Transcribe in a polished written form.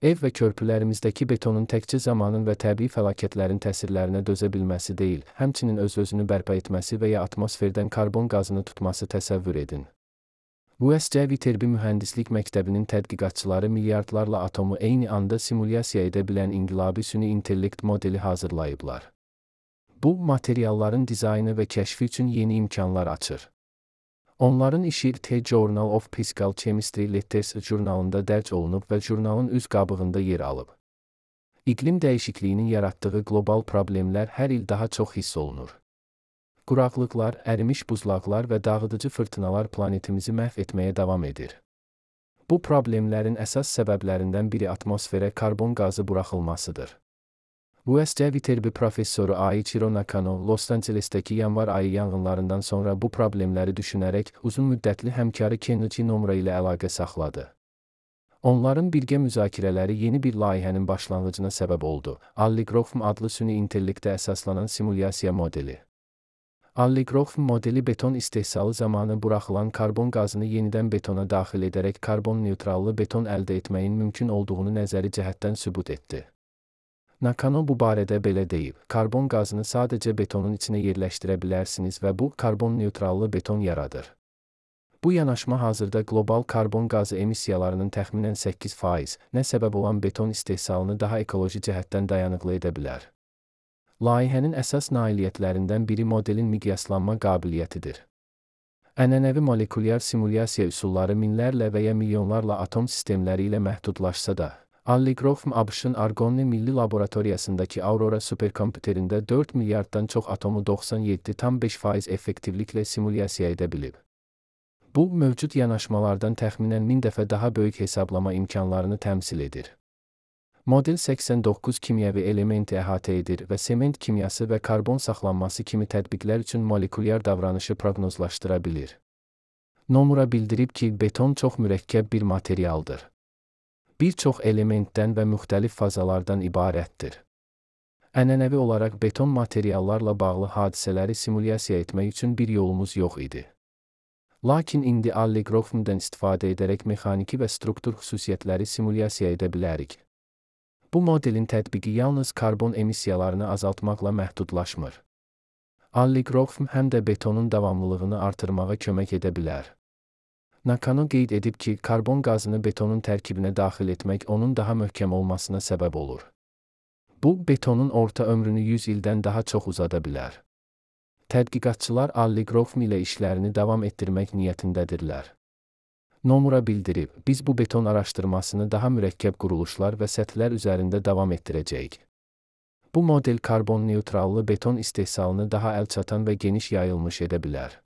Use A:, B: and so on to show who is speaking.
A: Ev və körpülərimizdəki betonun təkcə zamanın və təbii fəlakətlərin təsirlərinə dözə bilməsi deyil, həmçinin öz-özünü bərpa etməsi və ya atmosferdən karbon qazını tutması təsəvvür edin. USC Viterbi Mühəndislik Məktəbinin tədqiqatçıları milyardlarla atomu eyni anda simulyasiya edə bilən inqilabi süni intellekt modeli hazırlayıblar. Bu, materialların dizaynı və kəşfi üçün yeni imkanlar açır. Onların işi The Journal of Physical Chemistry Letters jurnalında dərc olunub və jurnalın üz qabığında yer alıb. İqlim dəyişikliyinin yaratdığı qlobal problemlər hər il daha çox hiss olunur. Quraqlıqlar, ərimiş buzlaqlar və dağıdıcı fırtınalar planetimizi məhv etməyə davam edir. Bu problemlərin əsas səbəblərindən biri atmosferə karbon qazı buraxılmasıdır. USC Viterbi professoru Aichiro Nakano, Los Angeles'təki yanvar ayı yanğınlarından sonra bu problemləri düşünərək uzun müddətli həmkarı Kenichi Nomura ilə əlaqə saxladı. Onların birgə müzakirələri yeni bir layihənin başlanğıcına səbəb oldu. Allegorithm adlı süni intellektə əsaslanan simulyasiya modeli. Allegorithm modeli beton istehsalı zamanı buraxılan karbon qazını yenidən betona daxil edərək karbon neytrallı beton əldə etməyin mümkün olduğunu nəzəri cəhətdən sübut etdi. Nakano bu barədə belə deyib: karbon qazını sadəcə betonun içinə yerləşdirə bilərsiniz və bu, karbon neytrallı beton yaradır. Bu yanaşma hazırda qlobal karbon qazı emissiyalarının təxminən 8%, nə səbəb olan beton istehsalını daha ekoloji cəhətdən dayanıqlı edə bilər. Layihənin əsas nailiyyətlərindən biri modelin miqyaslanma qabiliyyətidir. Ənənəvi molekulyar simulyasiya üsulları minlərlə və ya milyonlarla atom sistemləri ilə məhdudlaşsa da, Allegorithm ABŞ-ın Argonne Milli Laboratoriyasındakı Aurora superkompüterində 4 milyarddan çox atomu 97,5% effektivliklə simulyasiya edə bilib. Bu, mövcud yanaşmalardan təxminən 1000 dəfə daha böyük hesablama imkanlarını təmsil edir. Model 89 kimyəvi elementi əhatə edir və sement kimyası və karbon saxlanması kimi tətbiqlər üçün molekulyar davranışı proqnozlaşdıra bilir. Nomura bildirib ki, beton çox mürəkkəb bir materialdır. Bir çox elementdən və müxtəlif fazalardan ibarətdir. Ənənəvi olaraq beton materiallarla bağlı hadisələri simulyasiya etmək üçün bir yolumuz yox idi. Lakin indi Allegorithmdən istifadə edərək mexaniki və struktur xüsusiyyətləri simulyasiya edə bilərik. Bu modelin tətbiqi yalnız karbon emissiyalarını azaltmaqla məhdudlaşmır. Allegorithm həm də betonun davamlılığını artırmağa kömək edə bilər. Nakano qeyd edib ki, karbon qazını betonun tərkibinə daxil etmək onun daha möhkəm olmasına səbəb olur. Bu, betonun orta ömrünü 100 ildən daha çox uzada bilər. Tədqiqatçılar Allegorithm ilə işlərini davam etdirmək niyyətindədirlər. Nomura bildirib: biz bu beton araşdırmasını daha mürəkkəb quruluşlar və səthlər üzərində davam etdirəcəyik. Bu model karbon neytrallı beton istehsalını daha əlçatan və geniş yayılmış edə bilər.